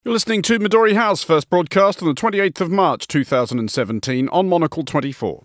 You're listening to Midori House, first broadcast on the 28th of March 2017 on Monocle 24.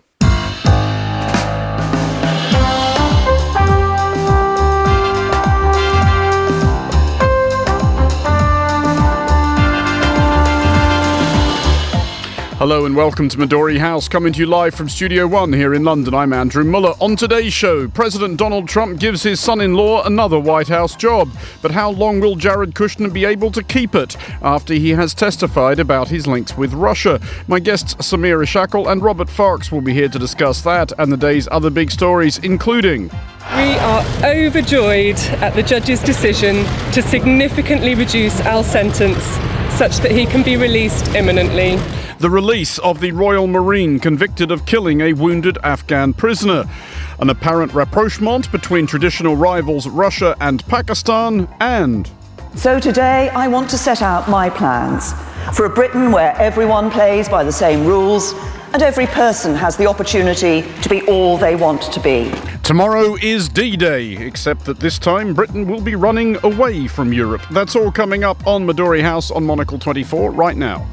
Hello and welcome to Midori House, coming to you live from Studio One here in London. I'm Andrew Muller. On today's show, President Donald Trump gives his son-in-law another White House job. But how long will Jared Kushner be able to keep it after he has testified about his links with Russia? My guests Samira Shackle and Robert Fox will be here to discuss that and the day's other big stories, including... We are overjoyed at the judge's decision to significantly reduce Al's sentence such that he can be released imminently. The release of the Royal Marine convicted of killing a wounded Afghan prisoner. An apparent rapprochement between traditional rivals Russia and Pakistan, and... So today I want to set out my plans for a Britain where everyone plays by the same rules and every person has the opportunity to be all they want to be. Tomorrow is D-Day, except that this time Britain will be running away from Europe. That's all coming up on Midori House on Monocle 24 right now.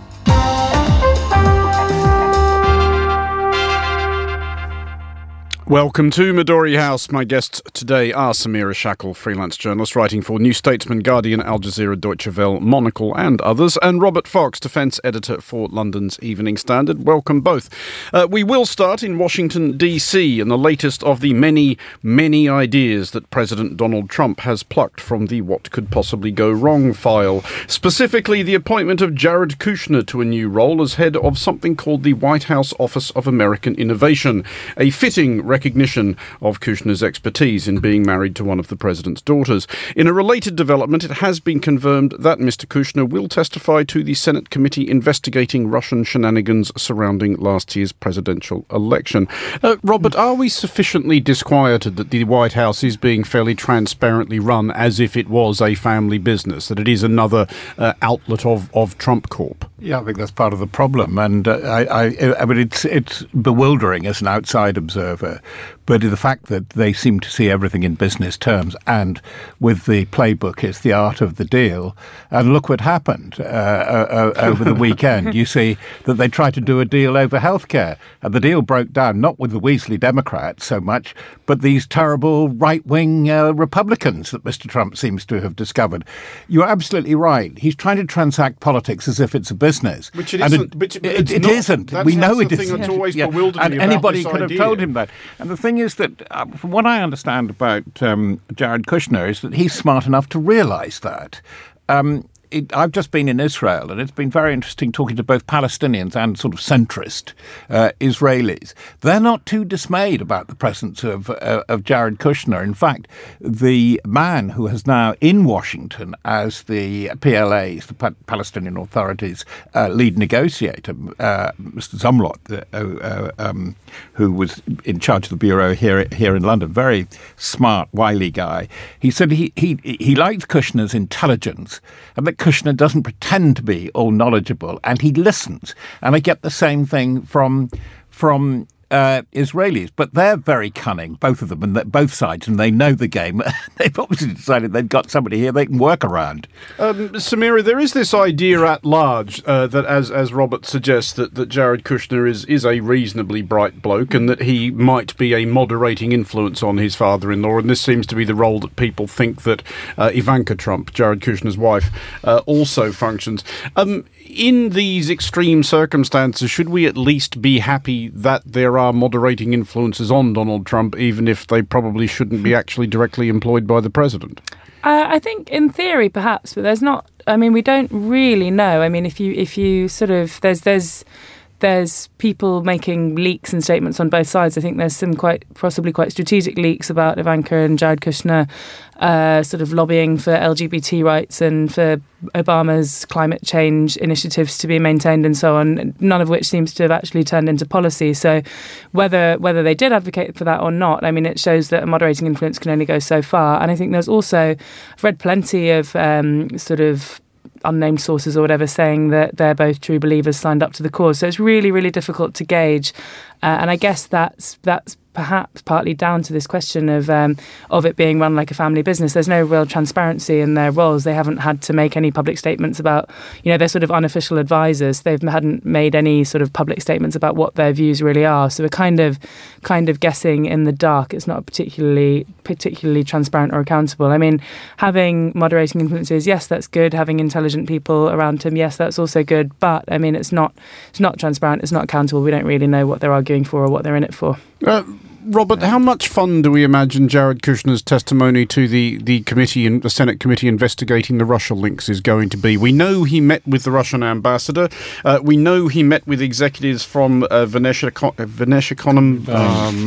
Welcome to Midori House. My guests today are Samira Shackle, freelance journalist writing for New Statesman, Guardian, Al Jazeera, Deutsche Welle, Monocle and others, and Robert Fox, defence editor for London's Evening Standard. Welcome both. We will start in Washington, D.C. and the latest of the many, many ideas that President Donald Trump has plucked from the what could possibly go wrong file. Specifically, the appointment of Jared Kushner to a new role as head of something called the White House Office of American Innovation, a fitting recognition of Kushner's expertise in being married to one of the president's daughters. In a related development, it has been confirmed that Mr. Kushner will testify to the Senate committee investigating Russian shenanigans surrounding last year's presidential election. Robert, are we sufficiently disquieted that the White House is being fairly transparently run as if it was a family business, that it is another outlet of Trump Corp? Yeah, I think that's part of the problem, and I mean it's bewildering as an outside observer. But the fact that they seem to see everything in business terms, and with the playbook, it's the art of the deal. And look what happened over the weekend. You see that they tried to do a deal over healthcare, and the deal broke down, not with the Weasley Democrats so much, but these terrible right-wing Republicans that Mr. Trump seems to have discovered. You're absolutely right. He's trying to transact politics as if it's a business. Which it isn't. It isn't. We know it isn't. That's the thing that's always bewildered me and about anybody this could have told him that. And the thing is that, from what I understand about Jared Kushner, is that he's smart enough to realise that. I've just been in Israel, and it's been very interesting talking to both Palestinians and sort of centrist Israelis. They're not too dismayed about the presence of Jared Kushner. In fact, the man who is now in Washington as the PLA's, the Palestinian Authority's lead negotiator, Mr. Zumlot, who was in charge of the bureau here in London, very smart, wily guy. He said he liked Kushner's intelligence, and that Kushner doesn't pretend to be all knowledgeable, and he listens. And I get the same thing from Israelis, but they're very cunning, both of them, and both sides, and they know the game. They've obviously decided they've got somebody here they can work around. Samira, there is this idea at large that, as Robert suggests, that Jared Kushner is a reasonably bright bloke and that he might be a moderating influence on his father-in-law, and this seems to be the role that people think that Ivanka Trump, Jared Kushner's wife, also functions. In these extreme circumstances, should we at least be happy that there are moderating influences on Donald Trump, even if they probably shouldn't be actually directly employed by the president? I think in theory, perhaps, but there's not. I mean, we don't really know. I mean, if you sort of there's people making leaks and statements on both sides. I think there's some possibly quite strategic leaks about Ivanka and Jared Kushner sort of lobbying for LGBT rights and for Obama's climate change initiatives to be maintained and so on, none of which seems to have actually turned into policy. So whether they did advocate for that or not, I mean, it shows that a moderating influence can only go so far. And I think there's also, I've read plenty of sort of unnamed sources or whatever saying that they're both true believers signed up to the cause. So it's really, really difficult to gauge. And I guess that's perhaps partly down to this question of it being run like a family business. There's no real transparency in their roles. They haven't had to make any public statements about, they're sort of unofficial advisors. They hadn't made any sort of public statements about what their views really are. So we're kind of guessing in the dark. It's not particularly transparent or accountable. I mean, having moderating influences, yes, that's good. Having intelligent people around him, yes, that's also good. But I mean, it's not transparent. It's not accountable. We don't really know what they're arguing for or what they're in it for. Robert, how much fun do we imagine Jared Kushner's testimony to the committee and the Senate committee investigating the Russia links is going to be? We know he met with the Russian ambassador. We know he met with executives from Veneshikonom.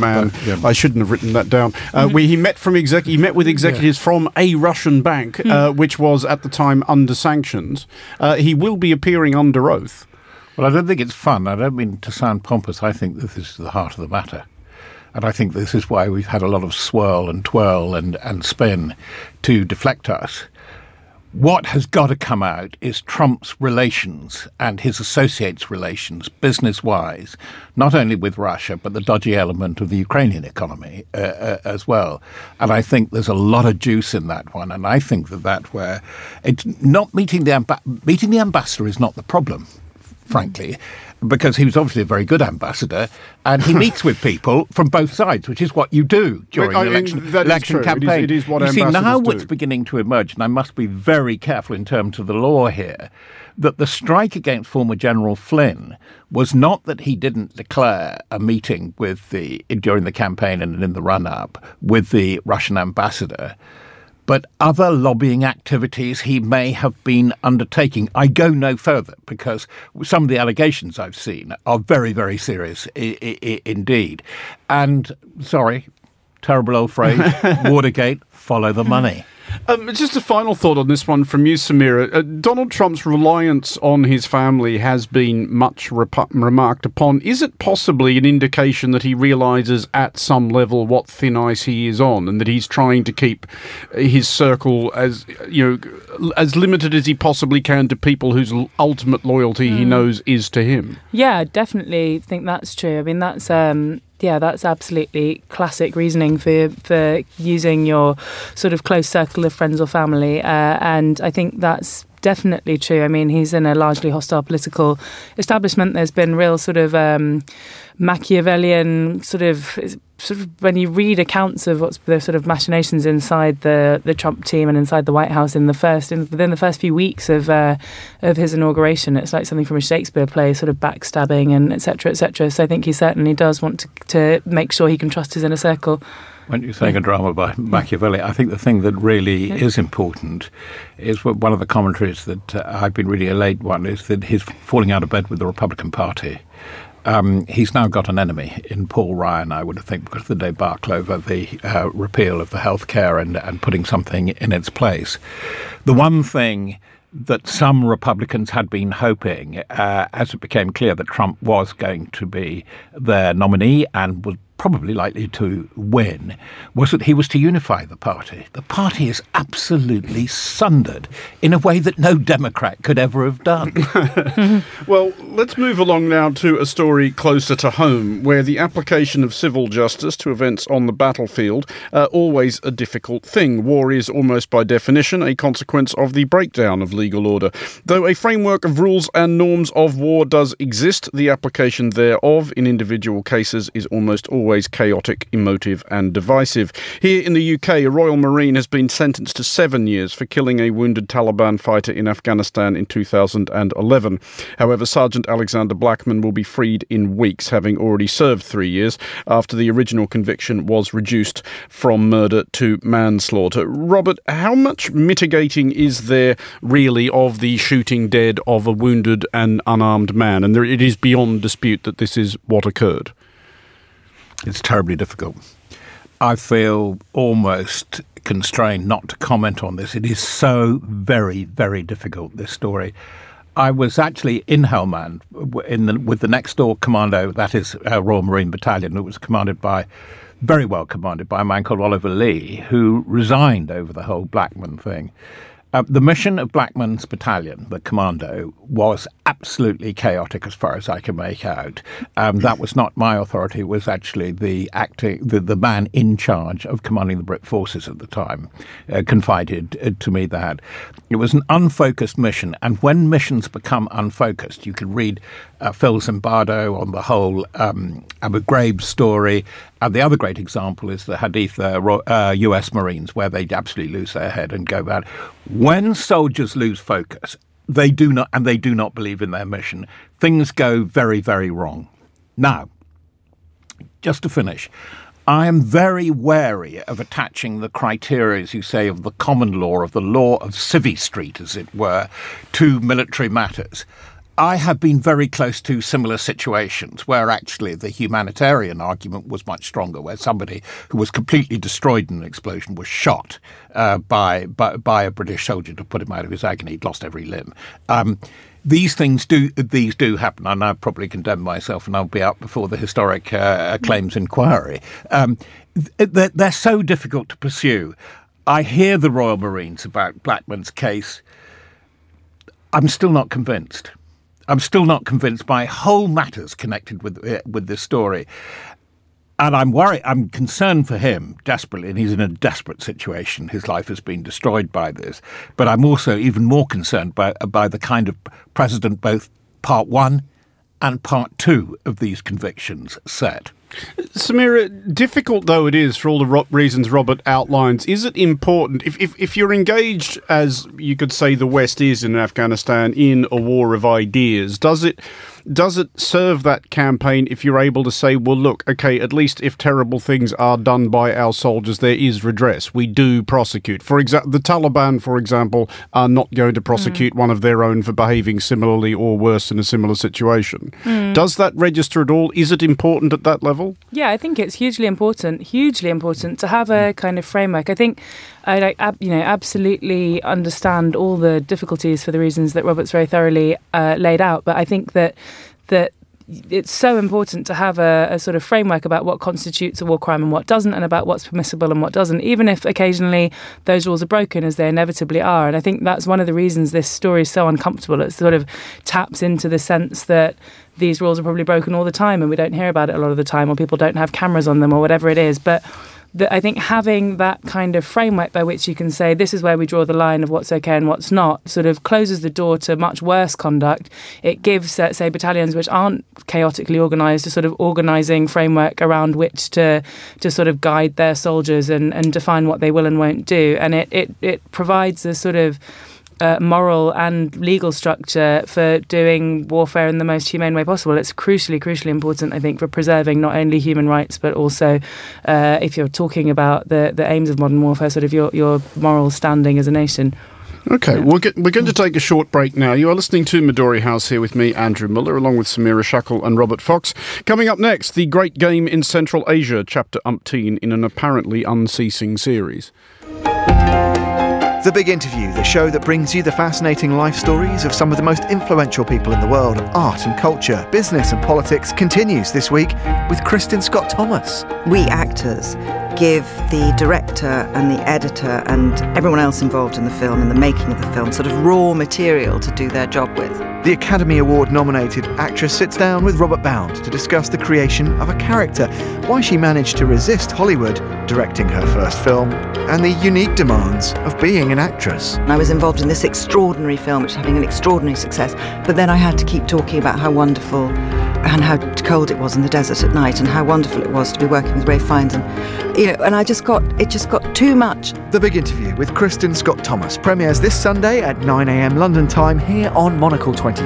I shouldn't have written that down. He met with executives from a Russian bank, which was at the time under sanctions. He will be appearing under oath. Well, I don't think it's fun. I don't mean to sound pompous. I think this is the heart of the matter. And I think this is why we've had a lot of swirl and twirl and spin to deflect us. What has got to come out is Trump's relations and his associates' relations, business-wise, not only with Russia, but the dodgy element of the Ukrainian economy as well. And I think there's a lot of juice in that one. And I think that where it's not meeting the ambassador is not the problem, frankly, because he was obviously a very good ambassador, and he meets with people from both sides, which is what you do during the election campaign. It is what you see, ambassadors now do. what's beginning to emerge, and I must be very careful in terms of the law here, that the strike against former General Flynn was not that he didn't declare a meeting during the campaign and in the run-up with the Russian ambassador, but other lobbying activities he may have been undertaking. I go no further because some of the allegations I've seen are very, very serious indeed. And, sorry, terrible old phrase, Watergate, follow the money. Just a final thought on this one from you, Samira. Donald Trump's reliance on his family has been much remarked upon. Is it possibly an indication that he realises at some level what thin ice he is on, and that he's trying to keep his circle as limited as he possibly can to people whose ultimate loyalty he knows is to him? Yeah, I definitely think that's true. I mean, that's absolutely classic reasoning for using your sort of close circle of friends or family. And I think that's definitely true. I mean, he's in a largely hostile political establishment. There's been real sort of Machiavellian sort of when you read accounts of what's the sort of machinations inside the Trump team and inside the White House within the first few weeks of his inauguration, it's like something from a Shakespeare play, sort of backstabbing and et cetera, et cetera. So I think he certainly does want to make sure he can trust his inner circle. When you're saying a drama by Machiavelli, I think the thing that really is important is one of the commentaries that I've been reading, a late one, is that he's falling out of bed with the Republican Party. He's now got an enemy in Paul Ryan, I would think, because of the debacle over the repeal of the health care and putting something in its place. The one thing that some Republicans had been hoping, as it became clear that Trump was going to be their nominee and was probably likely to win, was that he was to unify the party. The party is absolutely sundered in a way that no Democrat could ever have done. Well, let's move along now to a story closer to home, where the application of civil justice to events on the battlefield always a difficult thing. War is almost by definition a consequence of the breakdown of legal order. Though a framework of rules and norms of war does exist, the application thereof in individual cases is almost always chaotic, emotive and divisive. Here in the UK, a Royal Marine has been sentenced to 7 years for killing a wounded Taliban fighter in Afghanistan in 2011. However, Sergeant Alexander Blackman will be freed in weeks, having already served 3 years after the original conviction was reduced from murder to manslaughter. Robert, how much mitigating is there really of the shooting dead of a wounded and unarmed man? And it is beyond dispute that this is what occurred. It's terribly difficult. I feel almost constrained not to comment on this. It is so very, very difficult, this story. I was actually in Helmand with the next door commando, that is Royal Marine Battalion. It was very well commanded by a man called Oliver Lee, who resigned over the whole Blackman thing. The mission of Blackman's battalion, the commando, was absolutely chaotic as far as I can make out. That was not my authority. It was actually the man in charge of commanding the Brit forces at the time confided to me that. It was an unfocused mission, and when missions become unfocused, you can read Phil Zimbardo on the whole Abu Ghraib story. And the other great example is the Haditha US Marines, where they absolutely lose their head and go bad. When soldiers lose focus, they do not believe in their mission, things go very, very wrong. Now, just to finish, I am very wary of attaching the criteria, as you say, of the common law, of the law of Civvy Street, as it were, to military matters. I have been very close to similar situations where actually the humanitarian argument was much stronger, where somebody who was completely destroyed in an explosion was shot by a British soldier to put him out of his agony. He'd lost every limb. These do happen, and I probably condemn myself, and I'll be up before the historic claims inquiry. They're so difficult to pursue. I hear the Royal Marines about Blackman's case. I'm still not convinced. I'm still not convinced by whole matters connected with this story. And I'm worried, I'm concerned for him desperately, and he's in a desperate situation. His life has been destroyed by this. But I'm also even more concerned by the kind of precedent both Part 1 and Part 2 of these convictions set. Samira, difficult though it is for all the reasons Robert outlines, is it important, if you're engaged, as you could say the West is in Afghanistan, in a war of ideas, does it serve that campaign if you're able to say, well, look, okay, at least if terrible things are done by our soldiers, there is redress. We do prosecute. For example, the Taliban, for example, are not going to prosecute one of their own for behaving similarly or worse in a similar situation. Does that register at all? Is it important at that level? Yeah, I think it's hugely important to have a kind of framework. I think I absolutely understand all the difficulties for the reasons that Robert's very thoroughly laid out, but I think that it's so important to have a sort of framework about what constitutes a war crime and what doesn't, and about what's permissible and what doesn't, even if occasionally those rules are broken, as they inevitably are. And I think that's one of the reasons this story is so uncomfortable. It sort of taps into the sense that these rules are probably broken all the time and we don't hear about it a lot of the time, or people don't have cameras on them, or whatever it is. But I think having that kind of framework by which you can say this is where we draw the line of what's okay and what's not sort of closes the door to much worse conduct. It gives, say, battalions which aren't chaotically organised a sort of organising framework around which to sort of guide their soldiers and define what they will and won't do. And it provides a sort of moral and legal structure for doing warfare in the most humane way possible. It's crucially important, I think, for preserving not only human rights, but also, if you're talking about the aims of modern warfare, sort of your moral standing as a nation. Okay, yeah. We're going to take a short break now. You are listening to Midori House here with me, Andrew Muller, along with Samira Shackle and Robert Fox. Coming up next, the Great Game in Central Asia, chapter umpteen in an apparently unceasing series. The Big Interview, the show that brings you the fascinating life stories of some of the most influential people in the world of art and culture, business and politics, continues this week with Kristin Scott Thomas. We actors give the director and the editor and everyone else involved in the film and the making of the film sort of raw material to do their job with. The Academy Award-nominated actress sits down with Robert Bound to discuss the creation of a character, why she managed to resist Hollywood directing her first film, and the unique demands of being an actress. I was involved in this extraordinary film, which is having an extraordinary success, but then I had to keep talking about how wonderful and how cold it was in the desert at night, and how wonderful it was to be working with Ralph Fiennes, and and it just got too much. The Big Interview with Kristin Scott Thomas premieres this Sunday at 9 a.m. London time here on Monocle 24.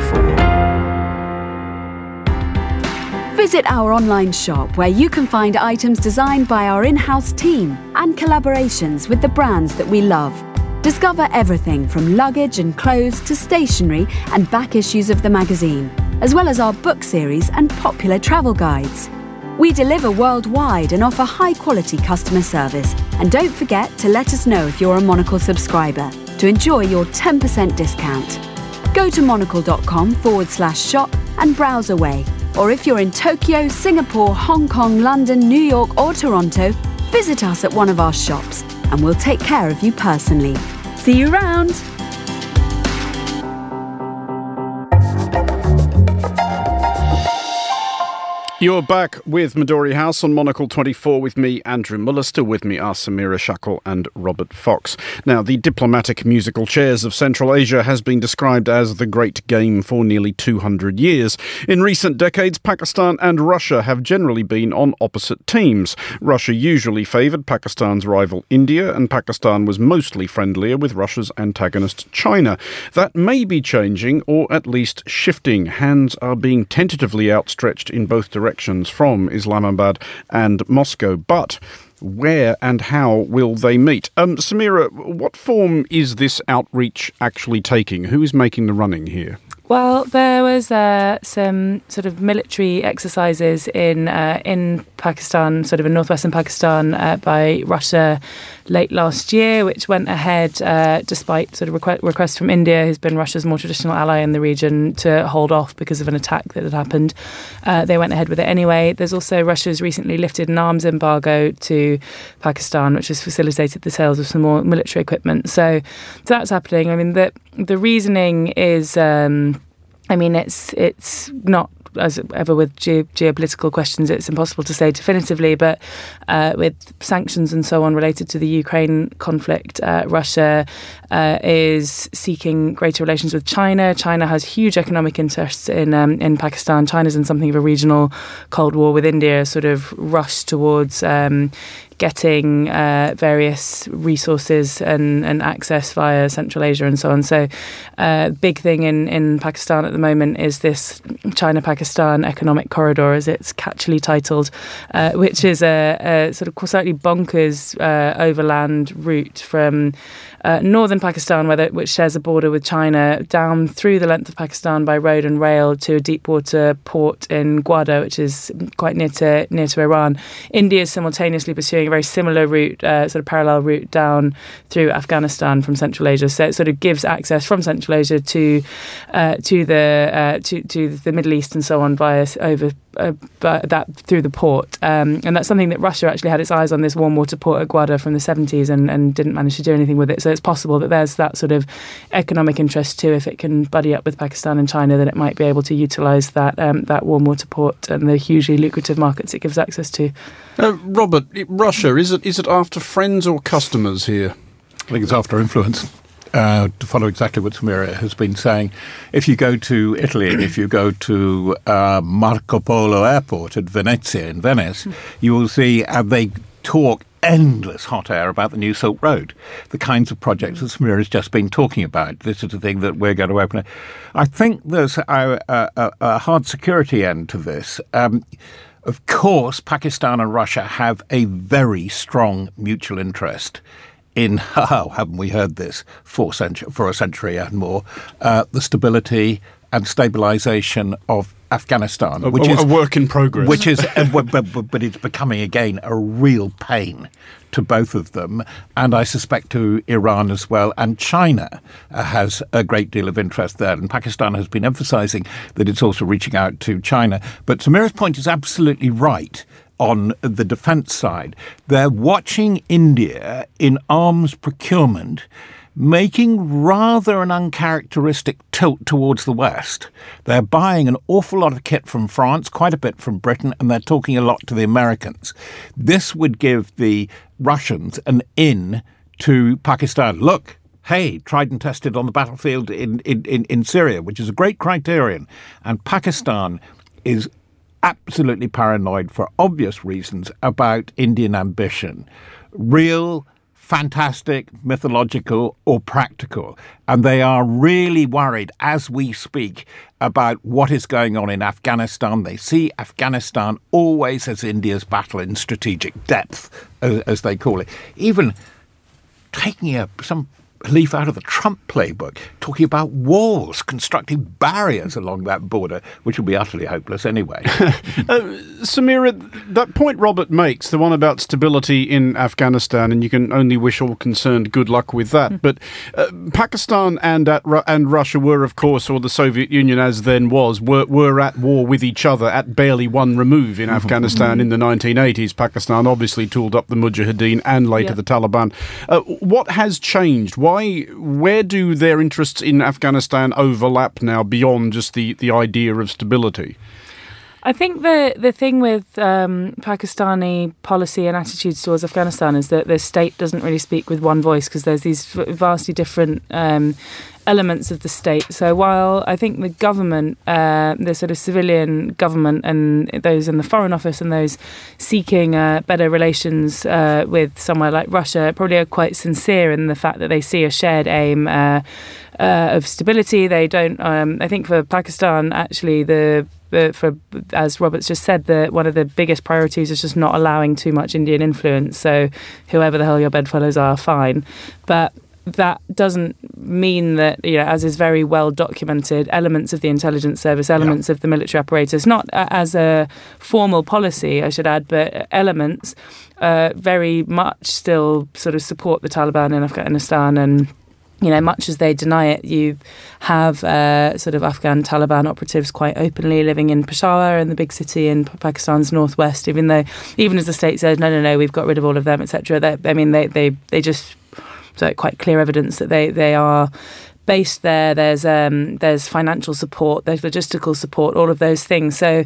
Visit our online shop where you can find items designed by our in-house team and collaborations with the brands that we love. Discover everything from luggage and clothes to stationery and back issues of the magazine, as well as our book series and popular travel guides. We deliver worldwide and offer high-quality customer service. And don't forget to let us know if you're a Monocle subscriber to enjoy your 10% discount. Go to monocle.com/shop and browse away. Or if you're in Tokyo, Singapore, Hong Kong, London, New York or Toronto, visit us at one of our shops and we'll take care of you personally. See you around! You're back with Midori House on Monocle 24 with me, Andrew Muller. Still with me are Samira Shackle and Robert Fox. Now, the diplomatic musical chairs of Central Asia has been described as the great game for nearly 200 years. In recent decades, Pakistan and Russia have generally been on opposite teams. Russia usually favoured Pakistan's rival India, and Pakistan was mostly friendlier with Russia's antagonist China. That may be changing, or at least shifting. Hands are being tentatively outstretched in both directions from Islamabad and Moscow. But where and how will they meet? Samira, what form is this outreach actually taking? Who is making the running here? Well, there was some sort of military exercises in Pakistan, sort of in northwestern Pakistan, by Russia late last year, which went ahead despite sort of requests from India, who's been Russia's more traditional ally in the region, to hold off because of an attack that had happened. They went ahead with it anyway. There's also Russia's recently lifted an arms embargo to Pakistan, which has facilitated the sales of some more military equipment. So that's happening. I mean, the reasoning is, it's not, as ever with geopolitical questions, it's impossible to say definitively, but with sanctions and so on related to the Ukraine conflict, Russia is seeking greater relations with China. China has huge economic interests in Pakistan. China's in something of a regional Cold War with India, sort of rush towards getting various resources and access via Central Asia and so on. So big thing in Pakistan at the moment is this China-Pakistan economic corridor, as it's catchily titled, which is a sort of slightly bonkers overland route from northern Pakistan, which shares a border with China, down through the length of Pakistan by road and rail to a deep water port in Gwadar, which is quite near to Iran. India is simultaneously pursuing a very similar route, sort of parallel route down through Afghanistan from Central Asia. So it sort of gives access from Central Asia to the Middle East and so on via that through the port, and that's something that Russia actually had its eyes on, this warm water port at Gwadar from the 70s, and didn't manage to do anything with it. So it's possible that there's that sort of economic interest too, if it can buddy up with Pakistan and China, that it might be able to utilise that warm water port and the hugely lucrative markets it gives access to. Robert, Russia, is it after friends or customers here? I think it's after influence. To follow exactly what Samira has been saying, if you go to Italy and if you go to Marco Polo Airport at Venezia in Venice, you will see they talk endless hot air about the new Silk Road, the kinds of projects that Samira has just been talking about. This is the thing that we're going to open. I think there's a hard security end to this. Of course, Pakistan and Russia have a very strong mutual interest in, haven't we heard this, for a century and more, the stability and stabilisation of Afghanistan, which is a work in progress. Which is, but it's becoming again a real pain to both of them, and I suspect to Iran as well. And China has a great deal of interest there, and Pakistan has been emphasising that it's also reaching out to China. But Samira's point is absolutely right. On the defence side, they're watching India in arms procurement, making rather an uncharacteristic tilt towards the West. They're buying an awful lot of kit from France, quite a bit from Britain, and they're talking a lot to the Americans. This would give the Russians an in to Pakistan. Look, hey, tried and tested on the battlefield in Syria, which is a great criterion. And Pakistan is absolutely paranoid for obvious reasons about Indian ambition. Real, fantastic, mythological or practical. And they are really worried as we speak about what is going on in Afghanistan. They see Afghanistan always as India's battle in strategic depth, as they call it. Even taking some leaf out of the Trump playbook, talking about walls, constructing barriers along that border, which will be utterly hopeless anyway. Samira, that point Robert makes, the one about stability in Afghanistan, and you can only wish all concerned good luck with that. But Pakistan and Russia were, of course, or the Soviet Union as then was, were at war with each other at barely one remove in Afghanistan in the 1980s. Pakistan obviously tooled up the Mujahideen and later the Taliban. What has changed? Where do their interests in Afghanistan overlap now beyond just the idea of stability? I think the thing with Pakistani policy and attitudes towards Afghanistan is that the state doesn't really speak with one voice, because there's these vastly different elements of the state. So while I think the government, the sort of civilian government, and those in the Foreign Office and those seeking better relations with somewhere like Russia probably are quite sincere in the fact that they see a shared aim of stability. They don't. I think for Pakistan, actually, as Robert's just said, one of the biggest priorities is just not allowing too much Indian influence. So whoever the hell your bedfellows are, fine. But that doesn't mean that, as is very well documented, elements of the intelligence service, elements of the military apparatus, not as a formal policy, I should add, but elements very much still sort of support the Taliban in Afghanistan. And much as they deny it, you have sort of Afghan Taliban operatives quite openly living in Peshawar, in the big city in Pakistan's northwest, even as the state says, no, we've got rid of all of them, etc. They just, so quite clear evidence that they are based there. There's financial support, there's logistical support, all of those things. So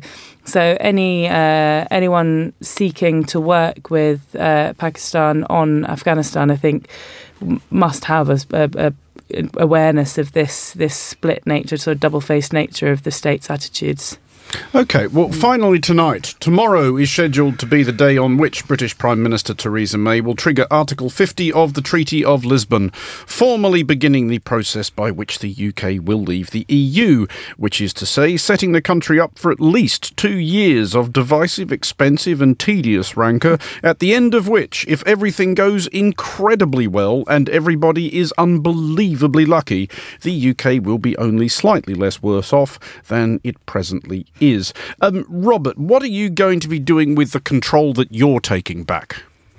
anyone seeking to work with Pakistan on Afghanistan, I think, must have a awareness of this split nature, sort of double-faced nature of the state's attitudes. OK, well, finally tonight, tomorrow is scheduled to be the day on which British Prime Minister Theresa May will trigger Article 50 of the Treaty of Lisbon, formally beginning the process by which the UK will leave the EU, which is to say, setting the country up for at least 2 years of divisive, expensive and tedious rancour, at the end of which, if everything goes incredibly well and everybody is unbelievably lucky, the UK will be only slightly less worse off than it presently is. Robert, what are you going to be doing with the control that you're taking back?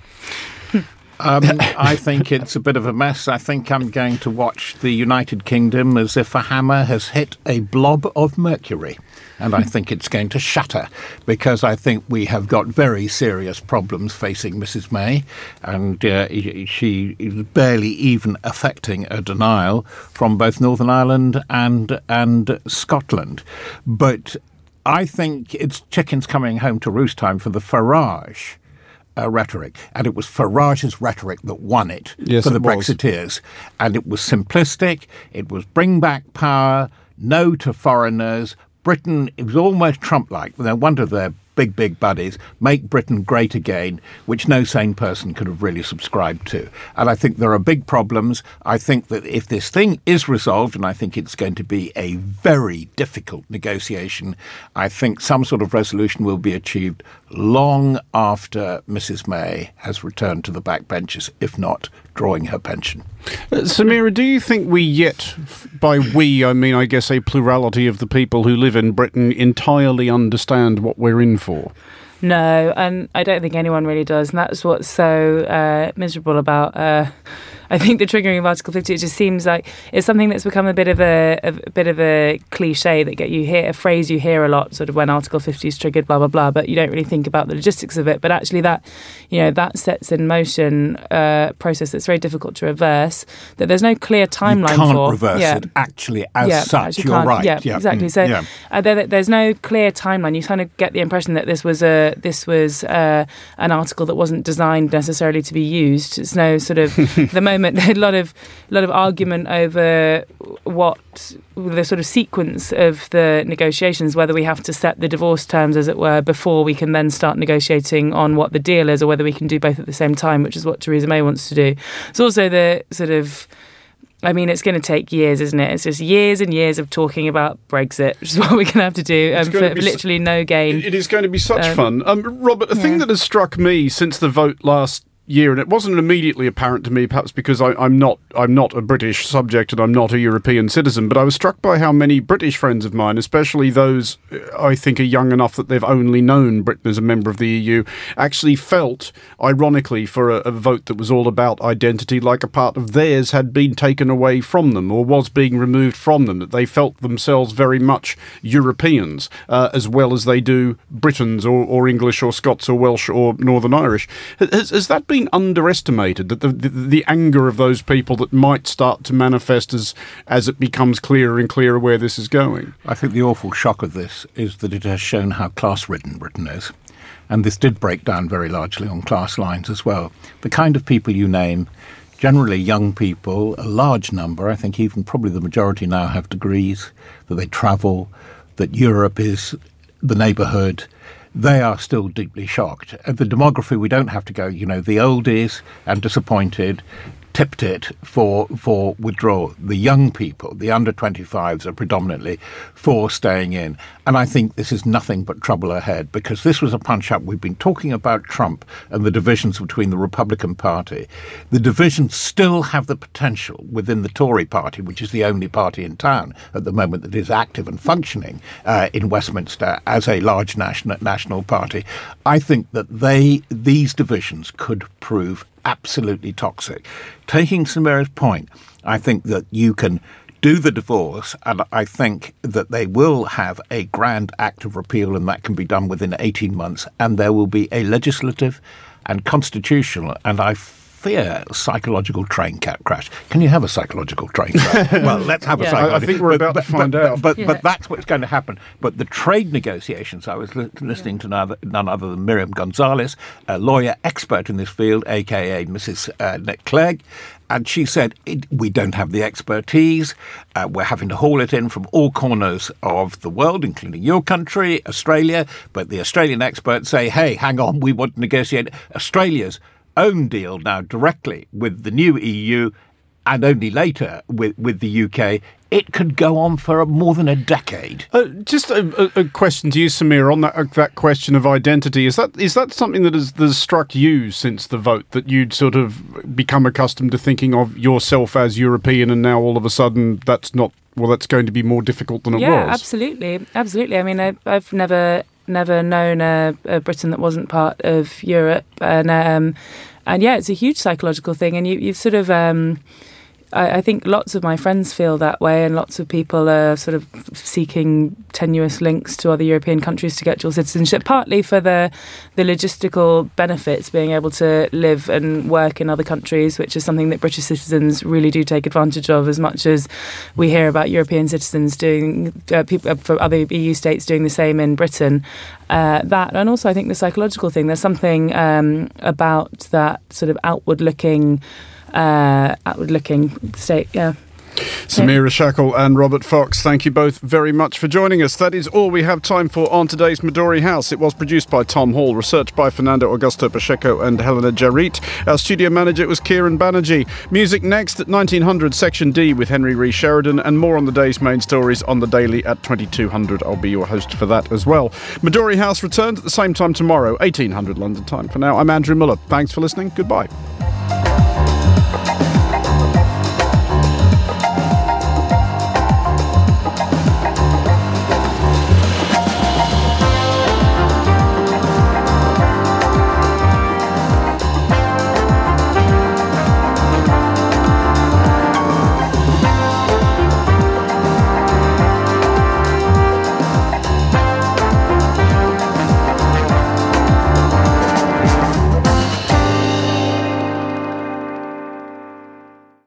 I think it's a bit of a mess. I think I'm going to watch the United Kingdom as if a hammer has hit a blob of mercury. And I think it's going to shatter, because I think we have got very serious problems facing Mrs. May, and she is barely even affecting a denial from both Northern Ireland and Scotland. But I think it's chickens coming home to roost time for the Farage rhetoric. And it was Farage's rhetoric that won it for the Brexiteers. And it was simplistic. It was bring back power, no to foreigners. Britain, it was almost Trump-like. No wonder they're big buddies, make Britain great again, which no sane person could have really subscribed to. And I think there are big problems. I think that if this thing is resolved, and I think it's going to be a very difficult negotiation, I think some sort of resolution will be achieved long after Mrs. May has returned to the backbenches, if not drawing her pension. Samira, do you think we yet, by we, I mean, I guess a plurality of the people who live in Britain, entirely understand what we're in for? No, and I don't think anyone really does, and that's what's so miserable about I think the triggering of Article 50. It just seems like it's something that's become a bit of a cliche that a phrase you hear a lot, sort of when Article 50 is triggered, blah blah blah. But you don't really think about the logistics of it. But actually, that sets in motion a process that's very difficult to reverse. That there's no clear timeline for. You can't reverse it actually as such. You're right. Yeah, exactly. So there's no clear timeline. You kind of get the impression that this was an article that wasn't designed necessarily to be used. It's no sort of the moment. A lot of argument over what the sort of sequence of the negotiations, whether we have to set the divorce terms, as it were, before we can then start negotiating on what the deal is, or whether we can do both at the same time, which is what Theresa May wants to do. It's also the sort of, I mean, it's going to take years, isn't it? It's just years and years of talking about Brexit, which is what we're going to have to do for literally no gain. It is going to be such fun. Robert, a thing that has struck me since the vote last year, and it wasn't immediately apparent to me, perhaps because I'm not a British subject and I'm not a European citizen, but I was struck by how many British friends of mine, especially those I think are young enough that they've only known Britain as a member of the EU, actually felt, ironically, for a vote that was all about identity, like a part of theirs had been taken away from them or was being removed from them, that they felt themselves very much Europeans, as well as they do Britons or English or Scots or Welsh or Northern Irish. Has that been been underestimated, that the anger of those people that might start to manifest as it becomes clearer and clearer where this is going? I think the awful shock of this is that it has shown how class-ridden Britain is. And this did break down very largely on class lines as well. The kind of people you name, generally young people, a large number, I think even probably the majority now have degrees, that they travel, that Europe is the neighbourhood. They are still deeply shocked. The demography, we don't have to go, the oldies and disappointed tipped it for withdrawal. The young people, the under 25s, are predominantly for staying in. And I think this is nothing but trouble ahead, because this was a punch-up. We've been talking about Trump and the divisions between the Republican Party. The divisions still have the potential within the Tory party, which is the only party in town at the moment that is active and functioning in Westminster as a large national party. I think that these divisions could prove absolutely toxic. Taking Samira's point, I think that you can do the divorce, and I think that they will have a grand act of repeal, and that can be done within 18 months, and there will be a legislative and constitutional, and I fear psychological train crash. Can you have a psychological train crash? Well, let's have a psychological. I think we're about to find out. But that's what's going to happen. But the trade negotiations, I was listening to none other than Miriam Gonzalez, a lawyer expert in this field, a.k.a. Mrs. Nick Clegg, and she said, we don't have the expertise. We're having to haul it in from all corners of the world, including your country, Australia. But the Australian experts say, hey, hang on, we want to negotiate Australia's own deal now directly with the new EU, and only later with the UK. It could go on for more than a decade. Just a question to you, Samira, on that question of identity. Is that something that has struck you since the vote, that you'd sort of become accustomed to thinking of yourself as European, and now all of a sudden that's going to be more difficult than it was? Yeah, absolutely. I mean, I've never known a Britain that wasn't part of Europe, and yeah, it's a huge psychological thing, and you've sort of I think lots of my friends feel that way, and lots of people are sort of seeking tenuous links to other European countries to get dual citizenship, partly for the logistical benefits, being able to live and work in other countries, which is something that British citizens really do take advantage of, as much as we hear about European citizens doing, people for other EU states doing the same in Britain. That, and also I think the psychological thing, there's something about that sort of outward-looking state, yeah. Samira Shackle and Robert Fox, thank you both very much for joining us. That is all we have time for on today's Midori House. It was produced by Tom Hall, researched by Fernando Augusto Pacheco and Helena Jarrit. Our studio manager was Kieran Banerjee. Music next at 1900 Section D with Henry Ree Sheridan, and more on the day's main stories on the Daily at 2200. I'll be your host for that as well. Midori House returns at the same time tomorrow, 1800 London time. For now, I'm Andrew Muller. Thanks for listening. Goodbye.